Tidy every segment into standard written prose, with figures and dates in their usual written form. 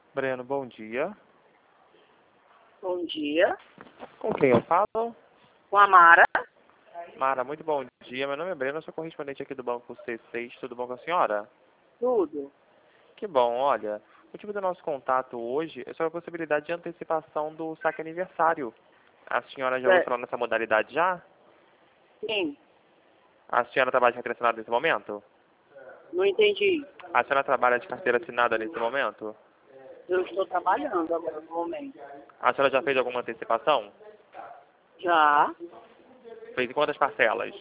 Breno, bom dia. Bom dia. Com quem eu falo? Com a Mara. Mara, muito bom dia. Meu nome é Breno, eu sou correspondente aqui do Banco C6. Tudo bom com a senhora? Tudo. Que bom, olha. O motivo do nosso contato hoje é sobre a possibilidade de antecipação do saque aniversário. A senhora já ouviu falar nessa modalidade já? Sim. A senhora trabalha de carteira assinada nesse momento? Não entendi. A senhora trabalha de carteira assinada nesse momento? Eu estou trabalhando agora no momento. A senhora já fez alguma antecipação? Já. Fez em quantas parcelas?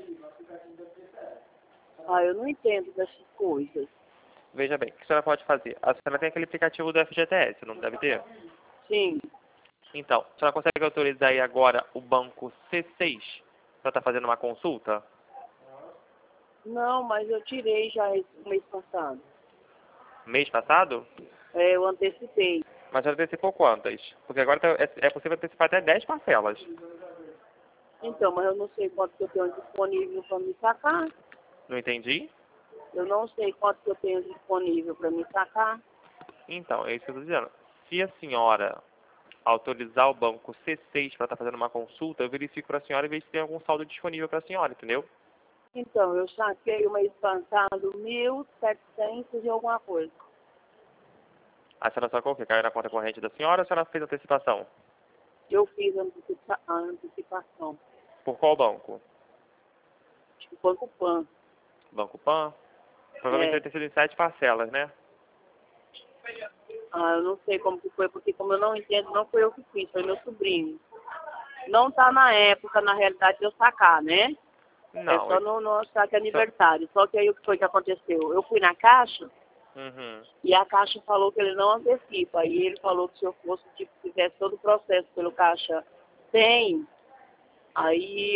Eu não entendo dessas coisas. Veja bem, o que a senhora pode fazer? A senhora tem aquele aplicativo do FGTS, não deve ter? Sim. Então, a senhora consegue autorizar aí agora o banco C6 para estar fazendo uma consulta? Não, mas eu tirei já esse mês passado. Mês passado? Eu antecipei. Mas já antecipou quantas? Porque agora é possível antecipar até 10 parcelas. Então, mas eu não sei quanto que eu tenho disponível para me sacar. Não entendi? Eu não sei quanto que eu tenho disponível para me sacar. Então, é isso que eu estou dizendo. Se a senhora autorizar o banco C6 para estar fazendo uma consulta, eu verifico para a senhora e vejo se tem algum saldo disponível para a senhora, entendeu? Então, eu saquei o mês passado 1.700 e alguma coisa. A senhora sacou o quê? Caiu na conta corrente da senhora ou a senhora fez antecipação? Eu fiz a antecipação. Por qual banco? Acho que Banco Pan. Banco Pan? Provavelmente É. deve ter sido em 7 parcelas, né? Eu não sei como que foi, porque como eu não entendo, não foi eu que fiz, foi meu sobrinho. Não tá na época, na realidade, de eu sacar, né? É Não. só no saque aniversário. Só que aí o que foi que aconteceu? Eu fui na caixa Uhum. e a caixa falou que ele não antecipa. Aí ele falou que se eu fosse, tipo, fizesse todo o processo pelo caixa tem, aí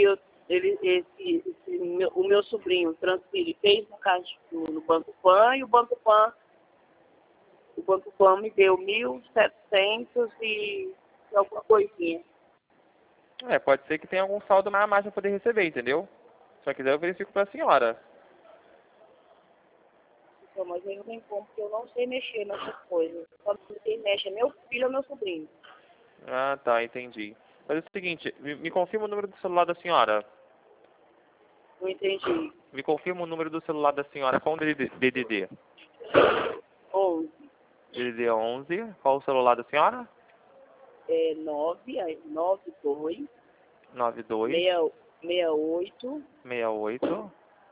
o meu sobrinho transferiu, fez no caixa no Banco Pan e o Banco Pan me deu 1.700 e alguma coisinha. Pode ser que tenha algum saldo na mais para poder receber, entendeu? Se só quiser eu verifico para a senhora. Então, mas aí não tem como, porque eu não sei mexer nessas coisas. Só quem mexe é meu filho ou meu sobrinho. Ah, tá, entendi. Mas é o seguinte, me confirma o número do celular da senhora. Não entendi. Me confirma o número do celular da senhora com DDD. 11, DDD 11. Qual o celular da senhora? 92, 92 68, 68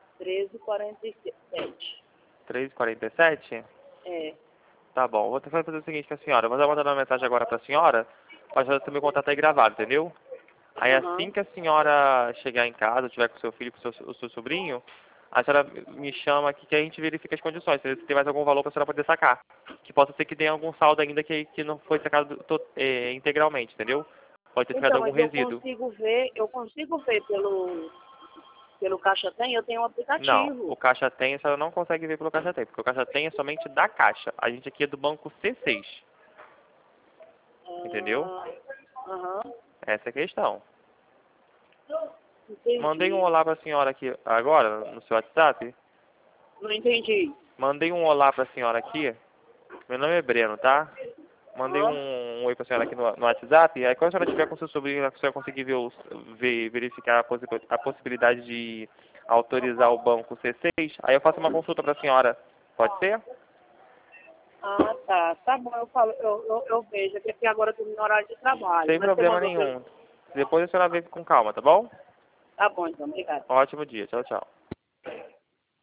1347. 347. É. Tá bom, vou tentar fazer o seguinte com a senhora. Vou mandar uma mensagem agora para a senhora, para ter meu contato aí gravado, entendeu? Aí assim Aham. que a senhora chegar em casa, tiver com o seu filho, com o seu sobrinho, a senhora me chama aqui que a gente verifica as condições, se tem mais algum valor para a senhora poder sacar. Que possa ser que tenha algum saldo ainda que não foi sacado integralmente, entendeu? Pode ter ficado Então, algum mas eu resíduo. consigo ver pelo Caixa Tem, eu tenho um Não, o aplicativo. Caixa Tem a senhora não consegue ver pelo Caixa Tem, porque o Caixa Tem é somente da Caixa. A gente aqui é do banco C6, entendeu? Aham. Essa é a questão. Mandei um Entendi. olá para a senhora aqui agora, no seu WhatsApp. Não entendi. Mandei um olá para a senhora aqui. Meu nome é Breno, tá? Mandei Aham. um oi pra senhora aqui no WhatsApp. Aí quando a senhora tiver com seu sobrinho, a senhora conseguir verificar a possibilidade de autorizar o banco C6, aí eu faço uma consulta pra senhora. Pode ser? Tá. Tá bom, eu falo, eu vejo, porque agora eu tô no horário de trabalho. Sem Mas você problema mandou pelo. nenhum. Depois a senhora vê com calma, tá bom? Tá bom, então, obrigada. Ótimo dia. Tchau, tchau.